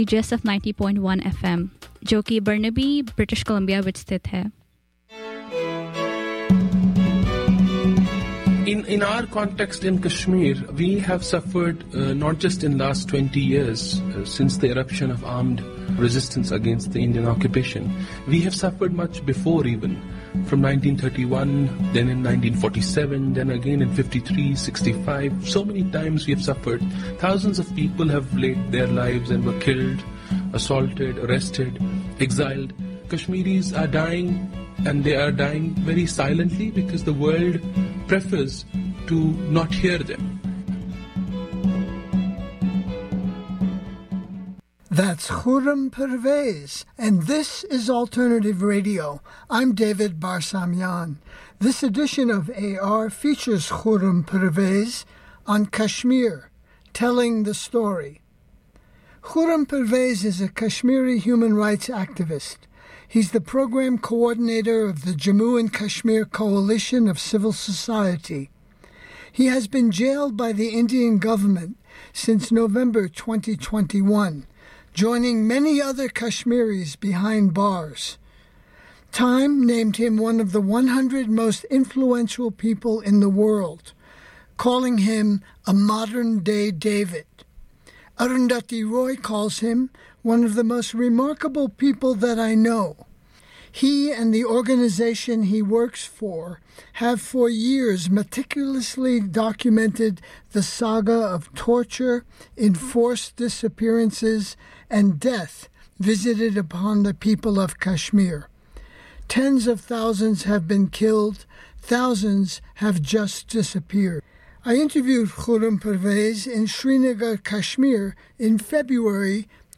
GSF 90.1 FM जो कि Burnaby British Columbia ਵਿੱਚ ਸਥਿਤ ਹੈ In our context in Kashmir, we have suffered not just in last 20 years since the eruption of armed resistance against the Indian occupation. We have suffered much before even, from 1931, then in 1947, then again in 53, 65. So many times we have suffered. Thousands of people have laid their lives and were killed, assaulted, arrested, exiled. Kashmiris are dying, and they are dying very silently because the world prefers to not hear them. That's Khurram Pervez, and this is Alternative Radio. I'm David Barsamyan. This edition of AR features Khurram Pervez on Kashmir, telling the story. Khurram Pervez is a Kashmiri human rights activist. He's the program coordinator of the Jammu and Kashmir Coalition of Civil Society. He has been jailed by the Indian government since November 2021, joining many other Kashmiris behind bars. Time named him one of the 100 most influential people in the world, calling him a modern-day David. Arundhati Roy calls him one of the most remarkable people that I know. He and the organization he works for have for years meticulously documented the saga of torture, enforced disappearances, and death visited upon the people of Kashmir. Tens of thousands have been killed, thousands have just disappeared. I interviewed Khurram Pervez in Srinagar, Kashmir in February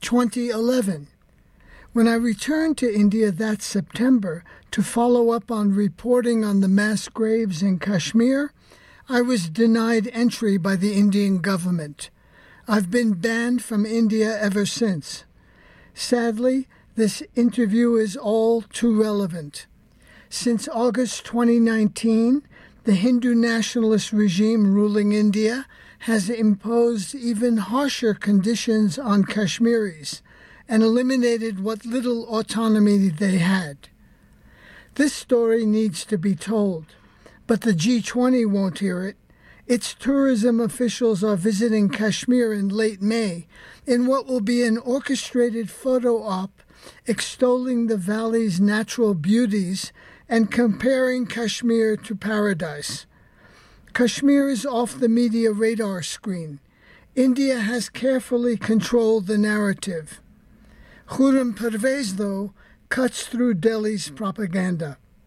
2011. When I returned to India that September to follow up on reporting on the mass graves in Kashmir, I was denied entry by the Indian government. I've been banned from India ever since. Sadly, this interview is all too relevant. Since August 2019, the Hindu nationalist regime ruling India has imposed even harsher conditions on Kashmiris and eliminated what little autonomy they had. This story needs to be told, but the G20 won't hear it. Its tourism officials are visiting Kashmir in late May in what will be an orchestrated photo op extolling the valley's natural beauties and comparing Kashmir to paradise. Kashmir is off the media radar screen. India has carefully controlled the narrative. Khurram Pervez, though, cuts through Delhi's propaganda.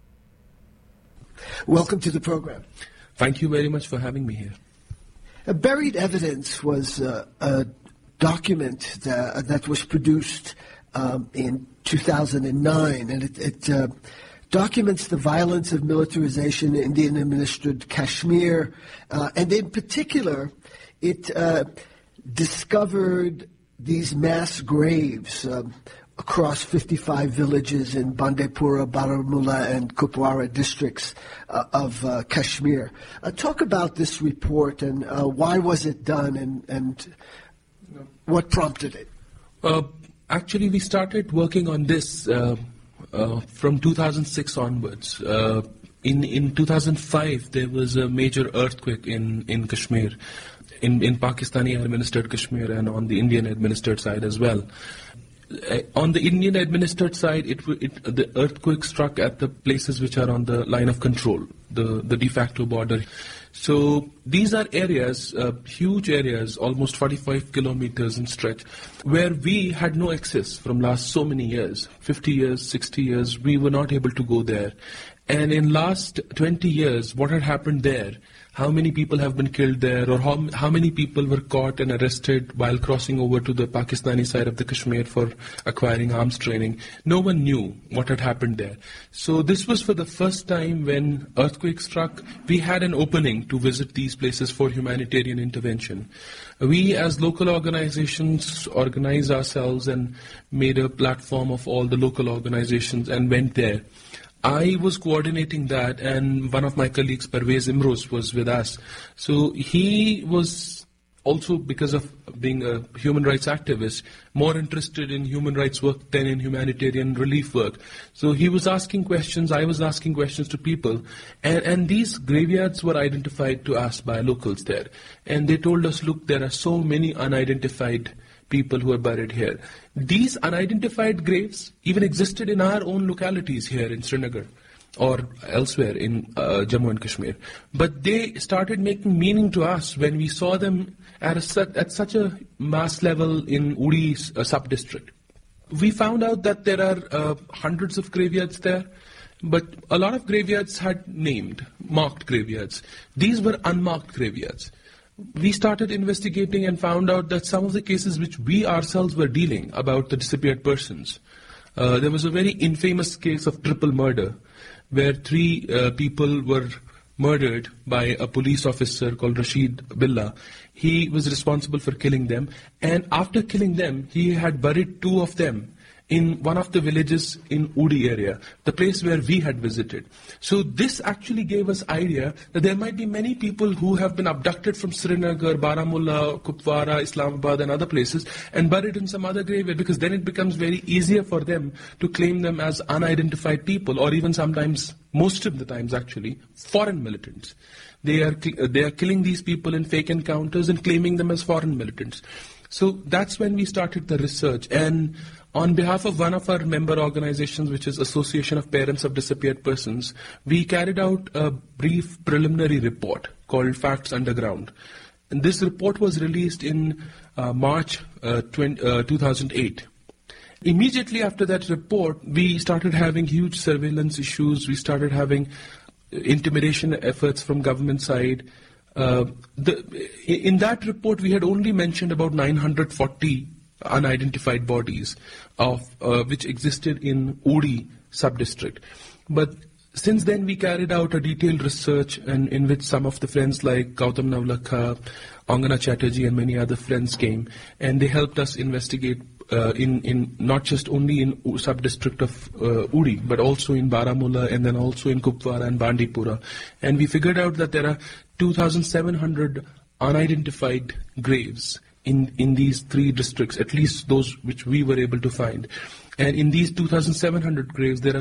Welcome to the program. Thank you very much for having me here. Buried Evidence was a document that was produced in 2009, and it documents the violence of militarization in Indian-administered Kashmir, and in particular, it discovered these mass graves across 55 villages in Bandepura, Baramulla, and Kupwara districts of Kashmir. Talk about this report and why was it done and what prompted it? Actually, we started working on this from 2006 onwards. In 2005, there was a major earthquake in Kashmir, in Pakistani-administered Kashmir and on the Indian-administered side as well. On the Indian-administered side, the earthquake struck at the places which are on the line of control, the de facto border. So these are areas, huge areas, almost 45 kilometers in stretch, where we had no access from last so many years, 50 years, 60 years, we were not able to go there. And in last 20 years, what had happened there, how many people have been killed there, or how many people were caught and arrested while crossing over to the Pakistani side of the Kashmir for acquiring arms training. No one knew what had happened there. So this was for the first time when earthquake struck, we had an opening to visit these places for humanitarian intervention. We as local organizations organized ourselves and made a platform of all the local organizations and went there. I was coordinating that, and one of my colleagues, Pervez Imroz, was with us. So he was also because of being a human rights activist, more interested in human rights work than in humanitarian relief work. So he was asking questions, I was asking questions to people, and these graveyards were identified to us by locals there. And they told us, look, there are so many unidentified people who are buried here. These unidentified graves even existed in our own localities here in Srinagar or elsewhere in Jammu and Kashmir. But they started making meaning to us when we saw them at such a mass level in Uri sub-district. We found out that there are hundreds of graveyards there, but a lot of graveyards had marked graveyards. These were unmarked graveyards. We started investigating and found out that some of the cases which we ourselves were dealing about the disappeared persons, there was a very infamous case of triple murder, where 3 people were murdered by a police officer called Rashid Billah. He was responsible for killing them, and after killing them, he had buried 2 of them in one of the villages in Uri area, the place where we had visited. So this actually gave us idea that there might be many people who have been abducted from Srinagar, Baramulla, Kupwara, Islamabad and other places and buried in some other graveyard, because then it becomes very easier for them to claim them as unidentified people, or even sometimes, most of the times actually, foreign militants. They are killing these people in fake encounters and claiming them as foreign militants. So that's when we started the research, and on behalf of one of our member organizations, which is Association of Parents of Disappeared Persons, we carried out a brief preliminary report called Facts Underground. And this report was released in March 2008. Immediately after that report, we started having huge surveillance issues. We started having intimidation efforts from government side. In that report, we had only mentioned about 940 unidentified bodies of which existed in Uri sub-district. But since then, we carried out a detailed research, and in which some of the friends like Gautam Navlakha, Angana Chatterjee, and many other friends came, and they helped us investigate in not just only in sub-district of Uri, but also in Baramulla, and then also in Kupwara and Bandipora. And we figured out that there are 2,700 unidentified graves in these 3 districts, at least those which we were able to find. And in these 2,700 graves, there are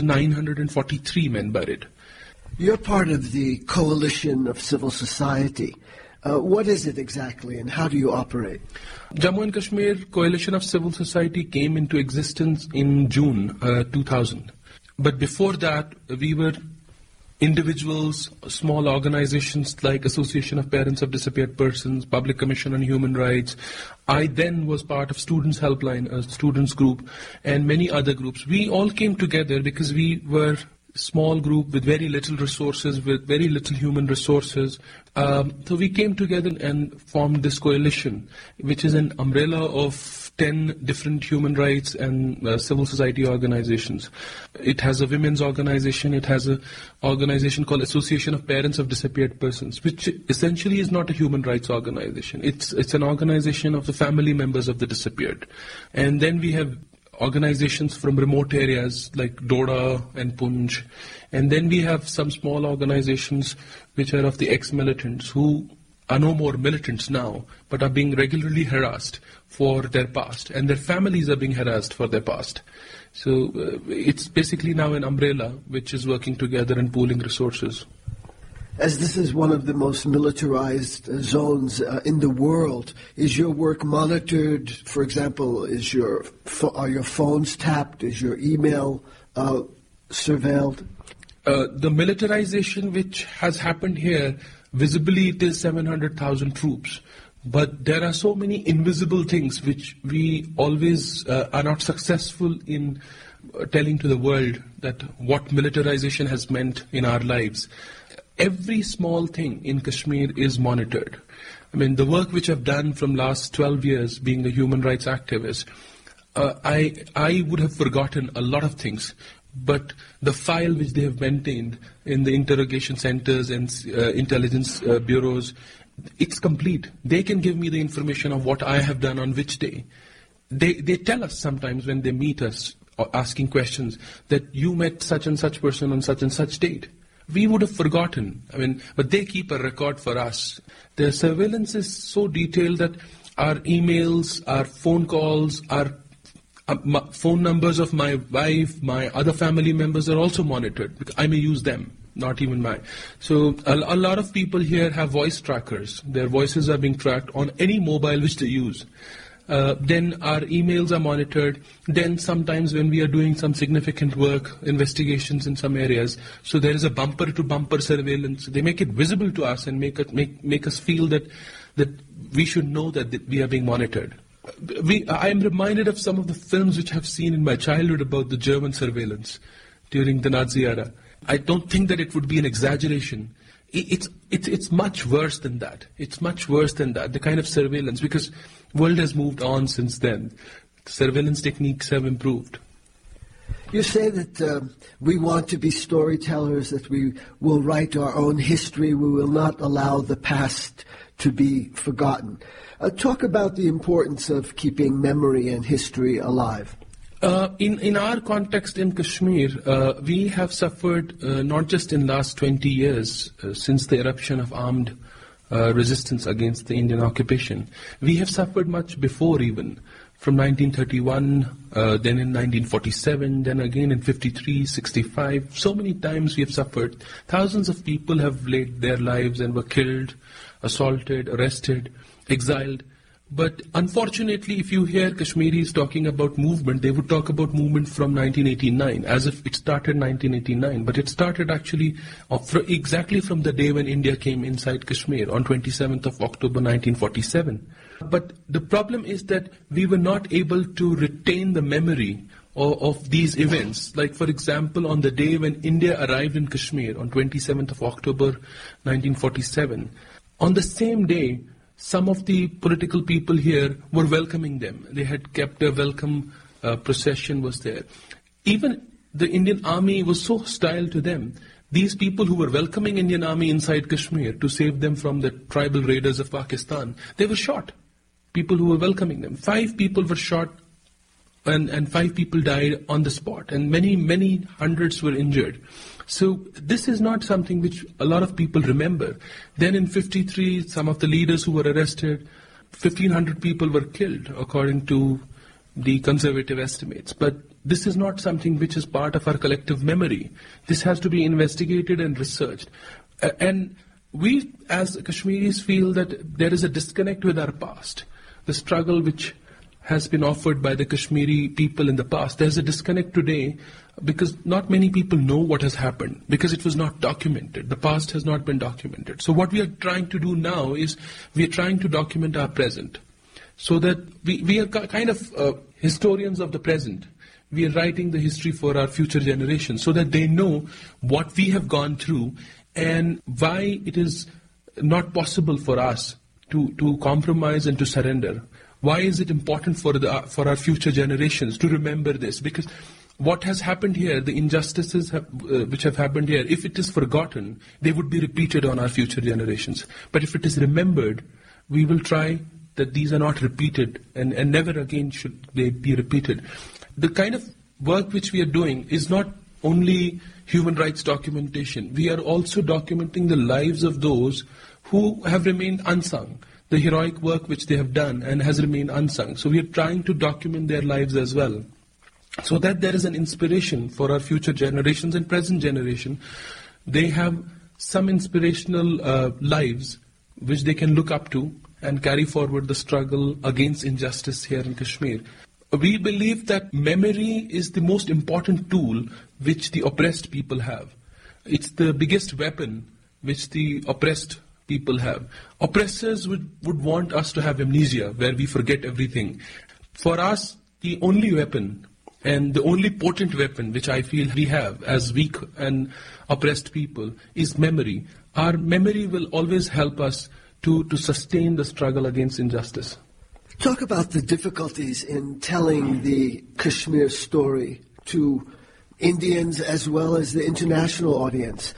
2,943 men buried. You're part of the Coalition of Civil Society. What is it exactly, and how do you operate? Jammu and Kashmir Coalition of Civil Society came into existence in June 2000. But before that, we were individuals, small organizations like Association of Parents of Disappeared Persons, Public Commission on Human Rights. I then was part of Students' Helpline, a students group, and many other groups. We all came together because we were a small group with very little resources, with very little human resources. So we came together and formed this coalition, which is an umbrella of 10 different human rights and civil society organizations. It has a women's organization, it has an organization called Association of Parents of Disappeared Persons, which essentially is not a human rights organization. It's an organization of the family members of the disappeared. And then we have organizations from remote areas like Doda and Punj. And then we have some small organizations which are of the ex-militants who are no more militants now, but are being regularly harassed for their past, and their families are being harassed for their past. So it's basically now an umbrella which is working together and pooling resources. As this is one of the most militarized zones in the world, is your work monitored? For example, are your phones tapped? Is your email surveilled? The militarization which has happened here, visibly it is 700,000 troops. But there are so many invisible things which we always are not successful in telling to the world that what militarization has meant in our lives. Every small thing in Kashmir is monitored. I mean, the work which I've done from last 12 years being a human rights activist, I would have forgotten a lot of things. But the file which they have maintained in the interrogation centers and intelligence bureaus, it's complete. They can give me the information of what I have done on which day. They tell us sometimes when they meet us asking questions that you met such and such person on such and such date. we would have forgotten. But they keep a record for us. Their surveillance is so detailed that our emails, our phone calls, our phone numbers of my wife, my other family members are also monitored, because I may use them, not even mine. So a lot of people here have voice trackers. Their voices are being tracked on any mobile which they use. Then our emails are monitored. Then sometimes when we are doing some significant work, investigations in some areas, so there is a bumper-to-bumper surveillance. They make it visible to us and make us feel that we should know that we are being monitored. I am reminded of some of the films which I've seen in my childhood about the German surveillance during the Nazi era. I don't think that it would be an exaggeration. It's much worse than that. It's much worse than that, the kind of surveillance, because world has moved on since then. Surveillance techniques have improved. You say that we want to be storytellers, that we will write our own history, we will not allow the past to be forgotten. Talk about the importance of keeping memory and history alive. In our context in Kashmir, we have suffered not just in last 20 years since the eruption of armed resistance against the Indian occupation. We have suffered much before even, from 1931, then in 1947, then again in 53, 65. So many times we have suffered. Thousands of people have laid their lives and were killed, assaulted, arrested, exiled. But unfortunately, if you hear Kashmiris talking about movement, they would talk about movement from 1989, as if it started 1989. But it started actually exactly from the day when India came inside Kashmir, on 27th of October 1947. But the problem is that we were not able to retain the memory of these events. Like, for example, on the day when India arrived in Kashmir, on 27th of October 1947, on the same day, some of the political people here were welcoming them. They had kept a welcome procession was there. Even the Indian army was so hostile to them. These people who were welcoming Indian army inside Kashmir to save them from the tribal raiders of Pakistan, they were shot. People who were welcoming them. 5 people were shot and 5 people died on the spot. And many hundreds were injured. So this is not something which a lot of people remember. Then in 53, some of the leaders who were arrested, 1,500 people were killed according to the conservative estimates. But this is not something which is part of our collective memory. This has to be investigated and researched. And we as Kashmiris feel that there is a disconnect with our past. The struggle which has been offered by the Kashmiri people in the past. There's a disconnect today because not many people know what has happened because it was not documented. The past has not been documented. So what we are trying to do now is we are trying to document our present so that we are kind of historians of the present. We are writing the history for our future generations so that they know what we have gone through and why it is not possible for us to compromise and to surrender. Why is it important for our future generations to remember this? Because what has happened here, the injustices which have happened here, if it is forgotten, they would be repeated on our future generations. But if it is remembered, we will try that these are not repeated and never again should they be repeated. The kind of work which we are doing is not only human rights documentation. We are also documenting the lives of those who have remained unsung. The heroic work which they have done and has remained unsung. So we are trying to document their lives as well. So that there is an inspiration for our future generations and present generation. They have some inspirational lives which they can look up to and carry forward the struggle against injustice here in Kashmir. We believe that memory is the most important tool which the oppressed people have. It's the biggest weapon which the oppressed people have. Oppressors would want us to have amnesia, where we forget everything. For us, the only weapon and the only potent weapon which I feel we have as weak and oppressed people is memory. Our memory will always help us to sustain the struggle against injustice. Talk about the difficulties in telling the Kashmir story to Indians as well as the international audience.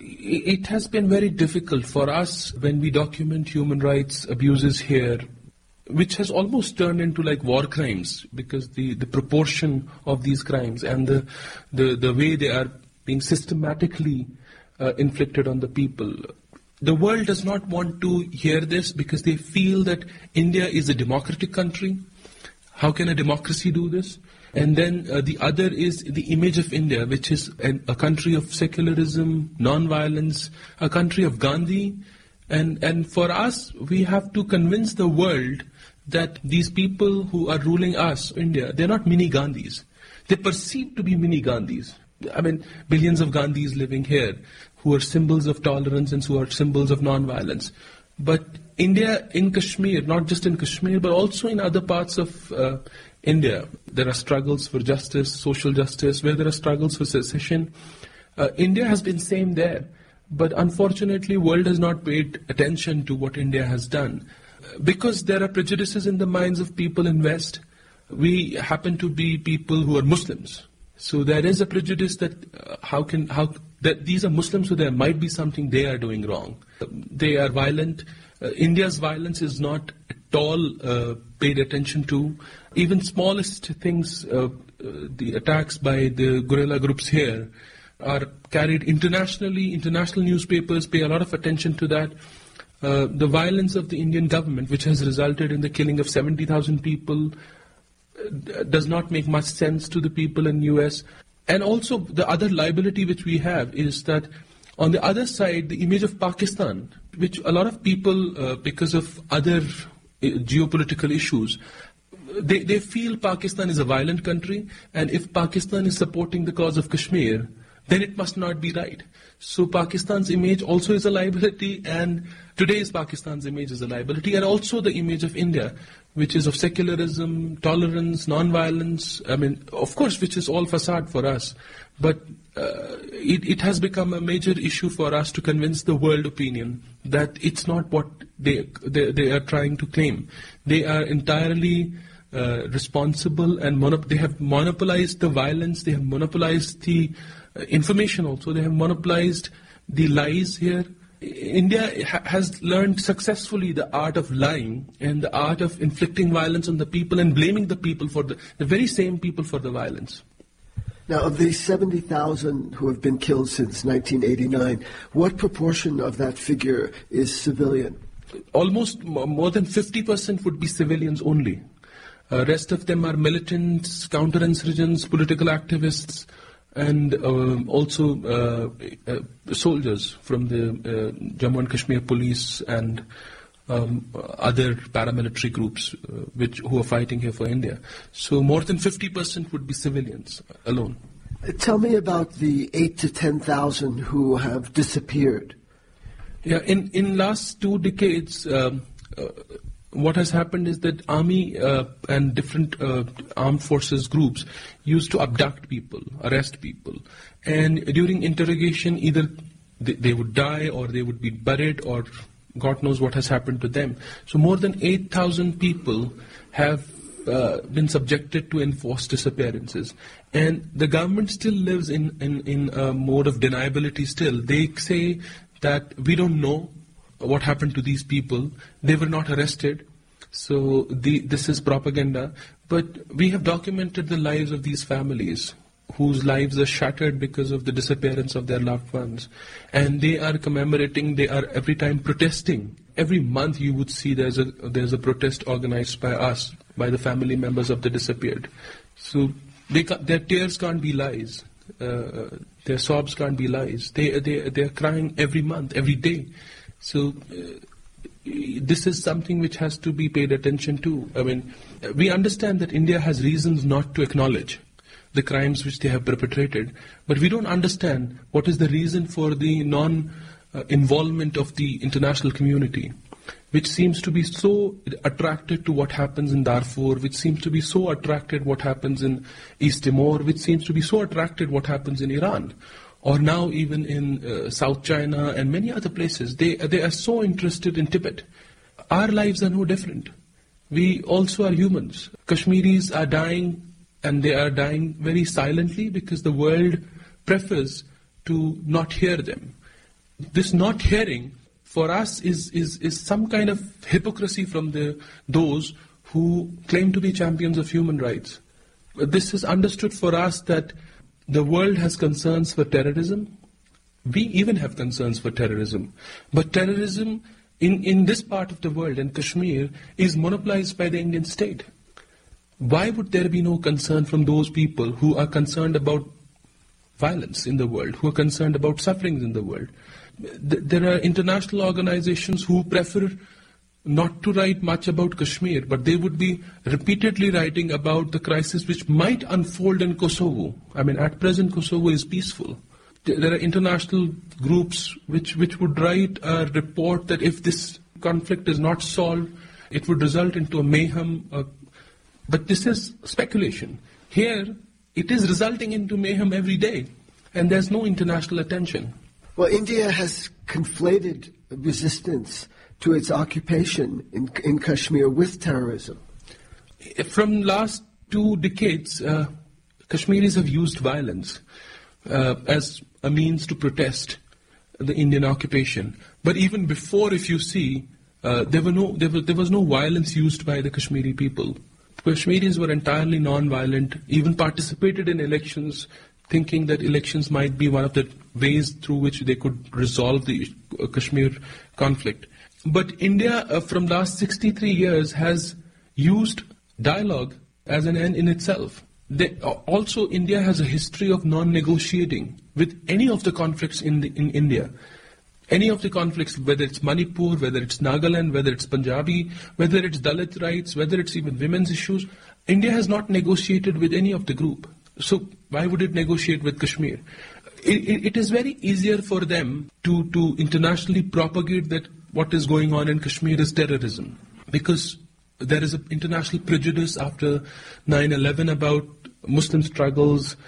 It has been very difficult for us when we document human rights abuses here, which has almost turned into like war crimes because the proportion of these crimes and the way they are being systematically inflicted on the people. The world does not want to hear this because they feel that India is a democratic country. How can a democracy do this? And then the other is the image of India, which is a country of secularism, non-violence, a country of Gandhi. And for us, we have to convince the world that these people who are ruling us, India, they're not mini Gandhis. They're perceived to be mini Gandhis. I mean, billions of Gandhis living here who are symbols of tolerance and who are symbols of non-violence. But India in Kashmir, not just in Kashmir, but also in other parts of India, there are struggles for justice, social justice, where there are struggles for secession. India has been same there. But unfortunately, world has not paid attention to what India has done. Because there are prejudices in the minds of people in West, we happen to be people who are Muslims. So there is a prejudice that that these are Muslims, so there might be something they are doing wrong. They are violent. India's violence is not at all paid attention to. Even smallest things, the attacks by the guerrilla groups here are carried internationally. International newspapers pay a lot of attention to that. The violence of the Indian government, which has resulted in the killing of 70,000 people, does not make much sense to the people in US. And also the other liability which we have is that on the other side, the image of Pakistan, which a lot of people, because of other geopolitical issues, they feel Pakistan is a violent country, and if Pakistan is supporting the cause of Kashmir, then it must not be right. So Pakistan's image also is a liability, and today's Pakistan's image is a liability, and also the image of India, which is of secularism, tolerance, non-violence, I mean, of course, which is all facade for us. But it has become a major issue for us to convince the world opinion that it's not what they are trying to claim. They are entirely responsible, and they have monopolized the violence, they have monopolized the information also, they have monopolized the lies here. India has learned successfully the art of lying and the art of inflicting violence on the people and blaming the people for the very same people for the violence. Now, of these 70,000 who have been killed since 1989, what proportion of that figure is civilian? Almost more than 50% would be civilians only. Rest of them are militants, counterinsurgents, political activists, and also soldiers from the Jammu and Kashmir police and other paramilitary groups who are fighting here for India. So more than 50% would be civilians alone. Tell me about the 8,000 to 10,000 who have disappeared. Yeah, in last 2 decades, what has happened is that army and different armed forces groups used to abduct people, arrest people. And during interrogation, either they would die or they would be buried or God knows what has happened to them. So more than 8,000 people have been subjected to enforced disappearances. And the government still lives in a mode of deniability still. They say that we don't know what happened to these people. They were not arrested. So this is propaganda. But we have documented the lives of these families whose lives are shattered because of the disappearance of their loved ones. And they are commemorating, they are every time protesting. Every month you would see there's a protest organized by us, by the family members of the disappeared. So their tears can't be lies. Their sobs can't be lies. They are crying every month, every day. So this is something which has to be paid attention to. I mean, we understand that India has reasons not to acknowledge the crimes which they have perpetrated, but we don't understand what is the reason for the non-involvement of the international community, which seems to be so attracted to what happens in Darfur, which seems to be so attracted what happens in East Timor, which seems to be so attracted what happens in Iran, or now even in South China and many other places. They are so interested in Tibet. Our lives are no different. We also are humans. Kashmiris are dying, and they are dying very silently because the world prefers to not hear them. This not hearing for us is some kind of hypocrisy from those who claim to be champions of human rights. This is understood for us that the world has concerns for terrorism, We even have concerns for terrorism. But terrorism in this part of the world, in Kashmir, is monopolized by the Indian state. Why would there be no concern from those people who are concerned about violence in the world, who are concerned about sufferings in the world? There are international organizations who prefer not to write much about Kashmir, but they would be repeatedly writing about the crisis which might unfold in Kosovo. I mean, at present, Kosovo is peaceful. There are international groups which would write a report that if this conflict is not solved, it would result into a mayhem. But this is speculation. Here, it is resulting into mayhem every day, and there's no international attention. Well, India has conflated resistance to its occupation in Kashmir with terrorism. From last 2 decades, Kashmiris have used violence as a means to protest the Indian occupation. But even before, if you see, there was no violence used by the Kashmiri people. Kashmiris were entirely non-violent, even participated in elections, thinking that elections might be one of the ways through which they could resolve the Kashmir conflict. But India, from last 63 years, has used dialogue as an end in itself. Also, India has a history of non-negotiating with any of the conflicts in India. Any of the conflicts, whether it's Manipur, whether it's Nagaland, whether it's Punjabi, whether it's Dalit rights, whether it's even women's issues, India has not negotiated with any of the group. So why would it negotiate with Kashmir? It is very easier for them to internationally propagate that what is going on in Kashmir is terrorism, because there is an international prejudice after 9/11 about Muslim struggles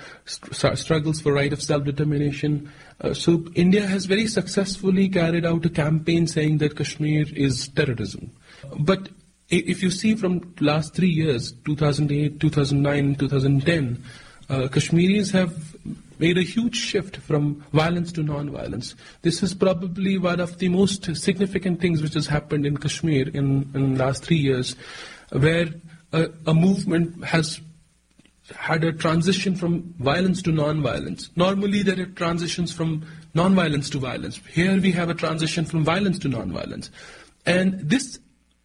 for right of self-determination. So India has very successfully carried out a campaign saying that Kashmir is terrorism. But if you see from last 3 years, 2008, 2009, 2010, Kashmiris have made a huge shift from violence to non-violence. This is probably one of the most significant things which has happened in Kashmir in the last 3 years, where a movement has had a transition from violence to non-violence. Normally there are transitions from non-violence to violence. Here we have a transition from violence to non-violence. And this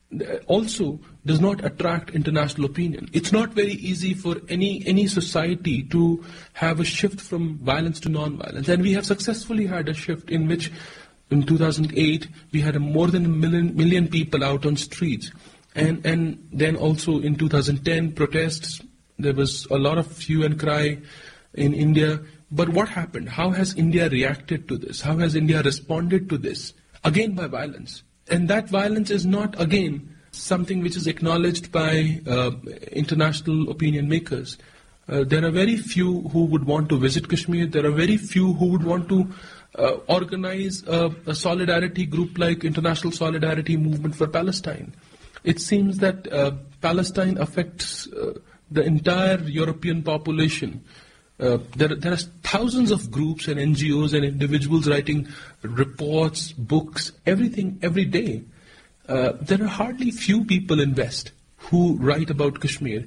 also does not attract international opinion. It's not very easy for any society to have a shift from violence to non-violence. And we have successfully had a shift in which in 2008 we had more than a million people out on streets. And then also in 2010 protests, there was a lot of hue and cry in India. But what happened? How has India reacted to this? How has India responded to this? Again, by violence. And that violence is not, again, something which is acknowledged by international opinion makers. There are very few who would want to visit Kashmir. There are very few who would want to organize a solidarity group like International Solidarity Movement for Palestine. It seems that Palestine affects the entire European population. There are thousands of groups and NGOs and individuals writing reports, books, everything, every day. There are hardly few people in West who write about Kashmir.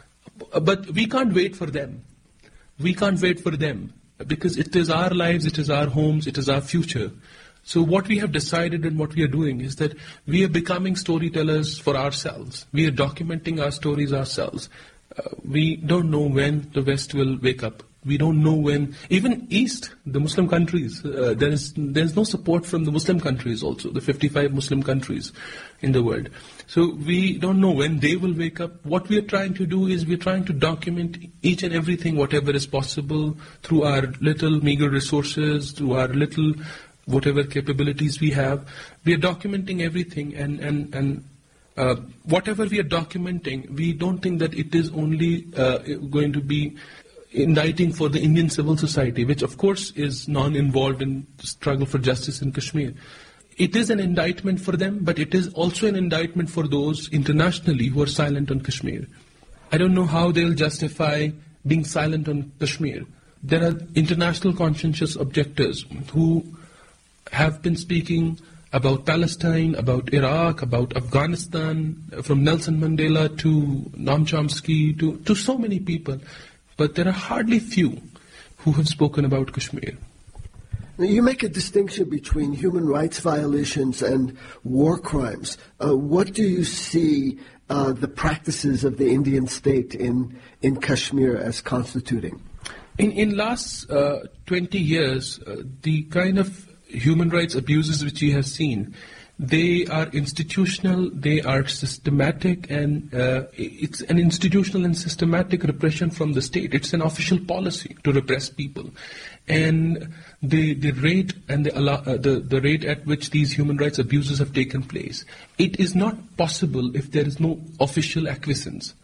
But we can't wait for them. We can't wait for them because it is our lives, it is our homes, it is our future. So what we have decided and what we are doing is that we are becoming storytellers for ourselves. We are documenting our stories ourselves. We don't know when the West will wake up. We don't know when, even East, the Muslim countries, there's no support from the Muslim countries also, the 55 Muslim countries in the world. So we don't know when they will wake up. What we are trying to do is we're trying to document each and everything, whatever is possible, through our little meager resources, through our little whatever capabilities we have. We are documenting everything and whatever we are documenting, we don't think that it is only going to be indicting for the Indian civil society, which of course is non-involved in the struggle for justice in Kashmir. It is an indictment for them, but it is also an indictment for those internationally who are silent on Kashmir. I don't know how they'll justify being silent on Kashmir. There are international conscientious objectors who have been speaking about Palestine, about Iraq, about Afghanistan, from Nelson Mandela to Noam Chomsky to so many people. But there are hardly few who have spoken about Kashmir. You make a distinction between human rights violations and war crimes. What do you see the practices of the Indian state in Kashmir as constituting? In last 20 years, the kind of human rights abuses which we have seen, they are institutional, they are systematic, and it's an institutional and systematic repression from the state. It's an official policy to repress people. And the rate and the rate at which these human rights abuses have taken place, it is not possible if there is no official acquiescence.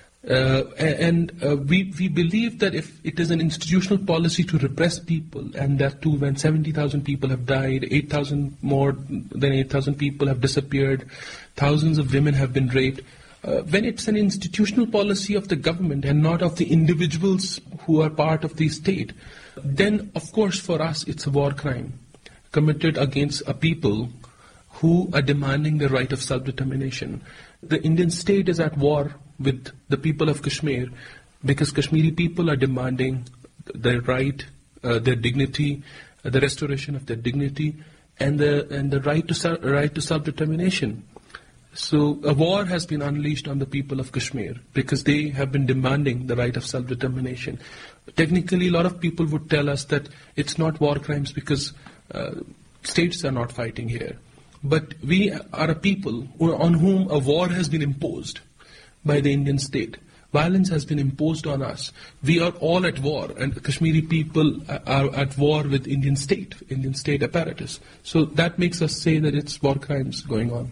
We believe that if it is an institutional policy to repress people, and that too when 70,000 people have died, 8,000 more than 8,000 people have disappeared, thousands of women have been raped, when it's an institutional policy of the government and not of the individuals who are part of the state, then of course for us it's a war crime committed against a people who are demanding the right of self-determination. The Indian state is at war with the people of Kashmir because Kashmiri people are demanding their right, their dignity, the restoration of their dignity, and the right to self-determination. So a war has been unleashed on the people of Kashmir because they have been demanding the right of self-determination. Technically, a lot of people would tell us that it's not war crimes because states are not fighting here. But we are a people on whom a war has been imposed by the Indian state. Violence has been imposed on us. We are all at war, and Kashmiri people are at war with Indian state apparatus. So that makes us say that it's war crimes going on.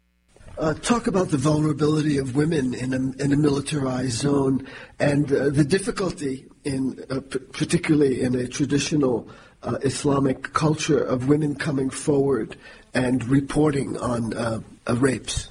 Talk about the vulnerability of women in a militarized zone and the difficulty particularly in a traditional Islamic culture of women coming forward and reporting on rapes.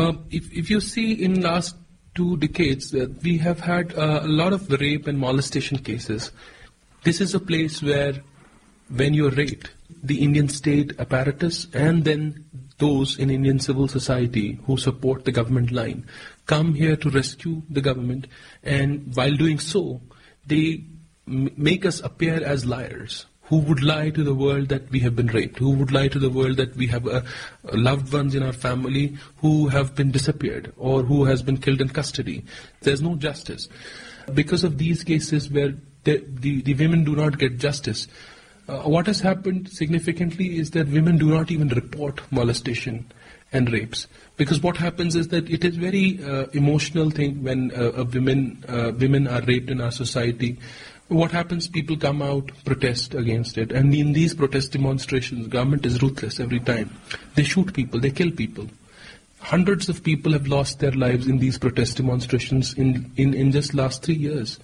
If you see in last 2 decades, we have had a lot of rape and molestation cases. This is a place where when you're raped, the Indian state apparatus and then those in Indian civil society who support the government line come here to rescue the government, and while doing so, they make us appear as liars who would lie to the world that we have been raped, who would lie to the world that we have loved ones in our family who have been disappeared or who has been killed in custody. There's no justice. Because of these cases where the women do not get justice, what has happened significantly is that women do not even report molestation and rapes. Because what happens is that it is very emotional thing when women are raped in our society. What happens? People come out, protest against it. And in these protest demonstrations, government is ruthless every time. They shoot people, they kill people. Hundreds of people have lost their lives in these protest demonstrations in just last 3 years.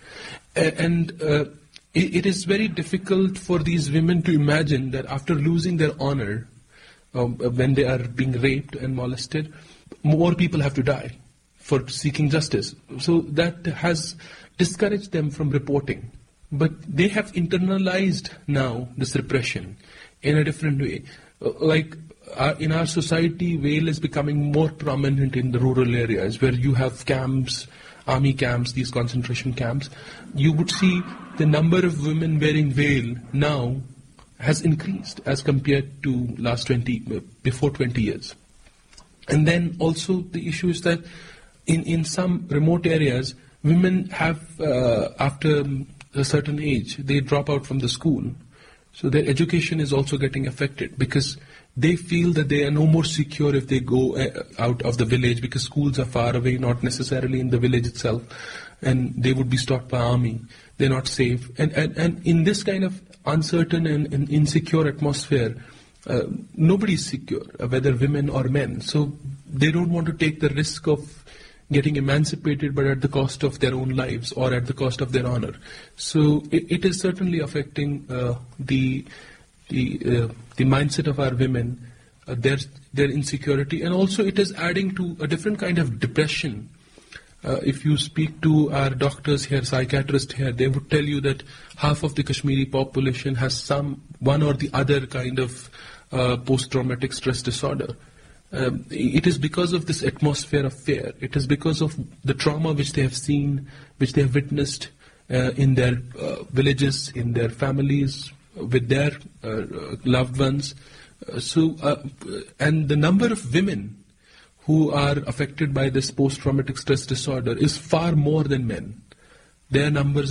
It is very difficult for these women to imagine that after losing their honor, when they are being raped and molested, more people have to die for seeking justice. So that has discouraged them from reporting. But they have internalized now this repression in a different way. In our society, Veil is becoming more prominent in the rural areas where you have camps, army camps, these concentration camps. You would see the number of women wearing veil now has increased as compared to before 20 years. And then also the issue is that in some remote areas, women have, after a certain age, they drop out from the school. So their education is also getting affected because they feel that they are no more secure if they go out of the village because schools are far away, not necessarily in the village itself, and they would be stopped by army. They're not safe. And in this kind of uncertain and insecure atmosphere, nobody is secure, whether women or men. So they don't want to take the risk of getting emancipated, but at the cost of their own lives or at the cost of their honor. So it is certainly affecting the mindset of our women, their insecurity, and also it is adding to a different kind of depression. If you speak to our doctors here, psychiatrists here, they would tell you that half of the Kashmiri population has one or the other kind of post-traumatic stress disorder. It is because of this atmosphere of fear. It is because of the trauma which they have seen, which they have witnessed in their villages, in their families, with their loved ones. And the number of women who are affected by this post-traumatic stress disorder is far more than men. Their numbers